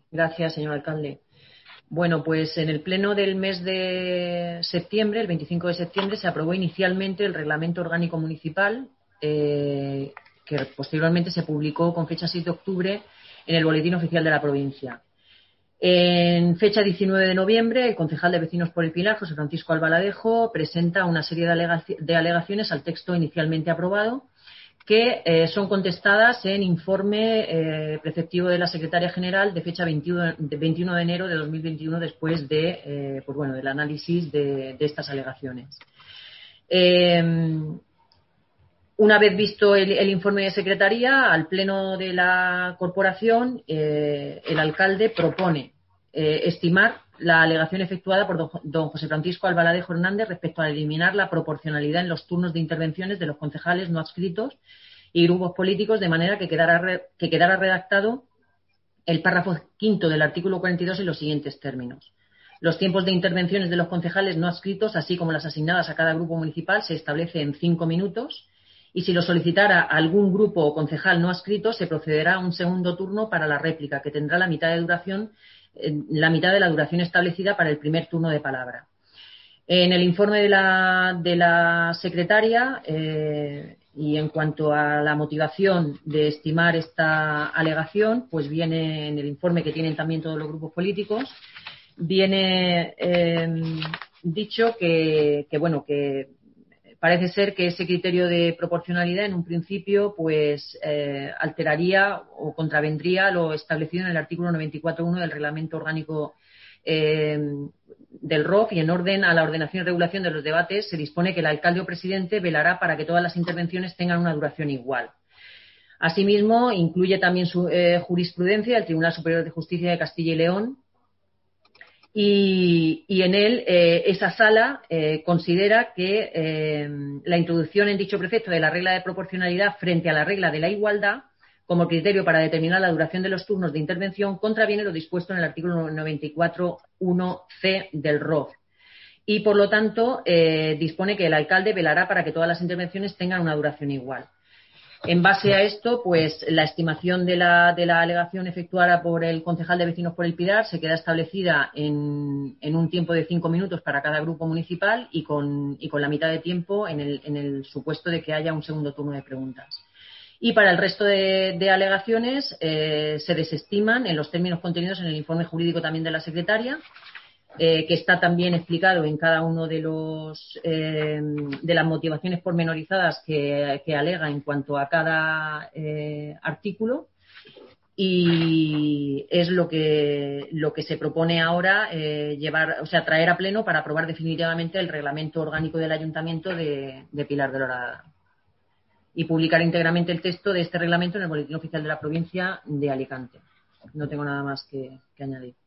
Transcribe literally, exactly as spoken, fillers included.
Gracias, señor alcalde. Bueno, pues en el pleno del mes de septiembre, el veinticinco de septiembre, se aprobó inicialmente el Reglamento Orgánico Municipal, eh, que posteriormente se publicó con fecha seis de octubre en el Boletín Oficial de la Provincia. En fecha diecinueve de noviembre, el concejal de Vecinos por el Pilar, José Francisco Albaladejo, presenta una serie de, alegaci- de alegaciones al texto inicialmente aprobado, que eh, son contestadas en informe eh, preceptivo de la Secretaria General de fecha veintiuno de, veintiuno de enero de dos mil veintiuno, después de, eh, pues bueno, del análisis de, de estas alegaciones. Eh, una vez visto el, el informe de Secretaría, al Pleno de la Corporación, eh, el alcalde propone eh, estimar la alegación efectuada por don, don José Francisco Albaladejo Hernández respecto a eliminar la proporcionalidad en los turnos de intervenciones de los concejales no adscritos y grupos políticos, de manera que quedara, re, que quedara redactado el párrafo quinto del artículo cuarenta y dos en los siguientes términos. Los tiempos de intervenciones de los concejales no adscritos, así como las asignadas a cada grupo municipal, se establece en cinco minutos, y si lo solicitara algún grupo o concejal no adscrito, se procederá a un segundo turno para la réplica, que tendrá la mitad de duración, eh, la mitad de la duración establecida para el primer turno de palabra. En el informe de la, de la secretaria, eh, y en cuanto a la motivación de estimar esta alegación, pues viene en el informe que tienen también todos los grupos políticos, viene eh, dicho que, que, bueno, que parece ser que ese criterio de proporcionalidad en un principio pues eh, alteraría o contravendría lo establecido en el artículo noventa y cuatro punto uno del Reglamento Orgánico eh, del R O F, y en orden a la ordenación y regulación de los debates se dispone que el alcalde o presidente velará para que todas las intervenciones tengan una duración igual. Asimismo, incluye también su eh, jurisprudencia del Tribunal Superior de Justicia de Castilla y León, y, y en él eh, esa sala eh, considera que eh, la introducción en dicho precepto de la regla de proporcionalidad frente a la regla de la igualdad como criterio para determinar la duración de los turnos de intervención contraviene lo dispuesto en el artículo noventa y cuatro punto uno ce del R O F, y por lo tanto eh, dispone que el alcalde velará para que todas las intervenciones tengan una duración igual. En base a esto, pues la estimación de la, de la alegación efectuada por el concejal de Vecinos por el Pilar se queda establecida en, en un tiempo de cinco minutos para cada grupo municipal, y con, y con la mitad de tiempo en el, en el supuesto de que haya un segundo turno de preguntas. Y para el resto de, de alegaciones eh, se desestiman en los términos contenidos en el informe jurídico también de la secretaria, eh, que está también explicado en cada uno de los eh, de las motivaciones pormenorizadas que, que alega en cuanto a cada eh, artículo, y es lo que lo que se propone ahora, eh, llevar, o sea, traer a pleno para aprobar definitivamente el reglamento orgánico del Ayuntamiento de, de Pilar de la Horadada, y publicar íntegramente el texto de este reglamento en el Boletín Oficial de la Provincia de Alicante. No tengo nada más que, que añadir.